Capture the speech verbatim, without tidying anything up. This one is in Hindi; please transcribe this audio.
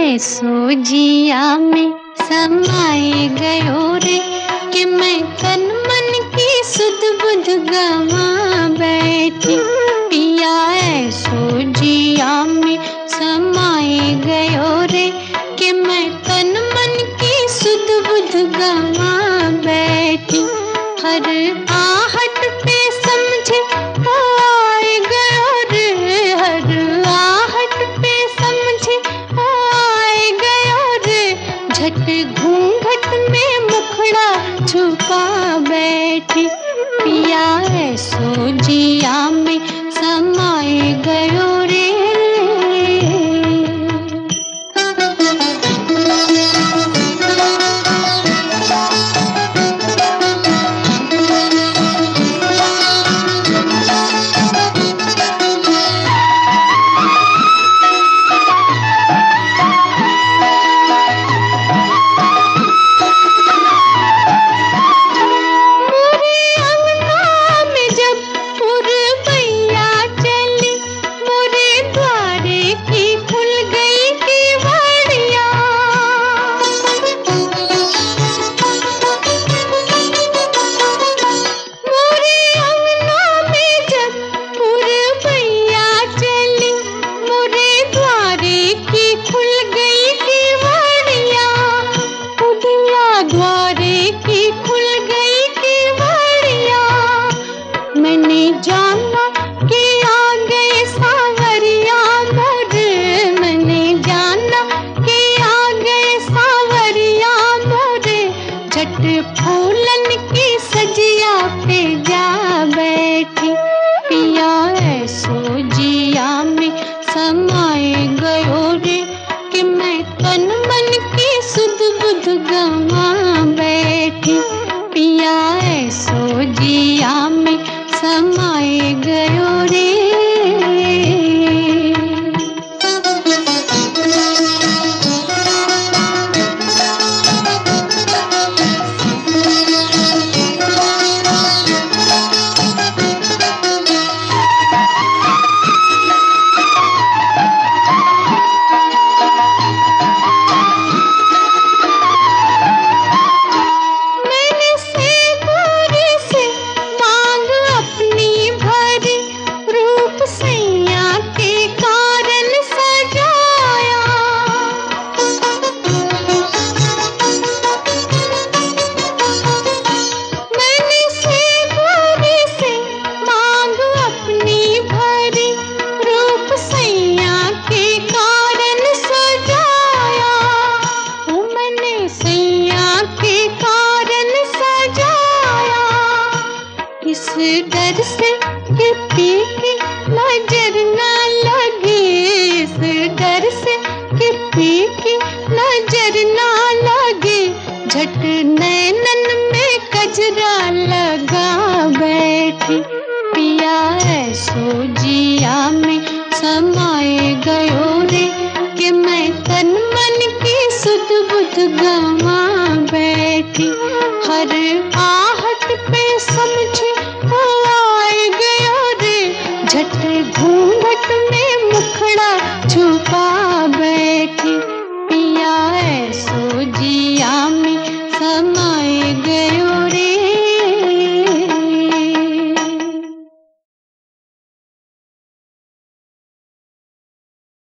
ऐसो जिया में समाए गयो रे कि मैं तन मन की सुध बुध गवा बैठी। पिया ऐसो जिया में समाए गयो रे कि मैं तन मन की सुध बुध गवा बैठी। हर आहट पे समझे ओ आए गयो रे, हर आहट पे समझे ओ आए गयो रे। झट घूंघट में मुखड़ा छुपा बैठी। पिया ऐसो जिया में समाए गयो रे। जाना कि आ गए सावरिया मोरे, मैंने जाना कि आ गए सावरिया मोरे। झट फूलन की सजिया पे जा बैठी। पिया ऐसो जिया में समाए गयो रे कि मैं तन मन की सुध बुध गवा बैठी। पिया ऐसो जिया में समाए गयो रे। इस डर से कि पी की नजर ना लगे, इस डर से कि पी की नजर ना लगे। झट नैनन में कजरा लगा बैठी। पिया ऐसो जिया में समाए गयो रे कि मैं तन मन की सुध बुध गवा बैठी। हर आहट पे समझे ओ आए गयो रे। झट घूंघट में मुखड़ा छुपा बैठी। पिया ऐसो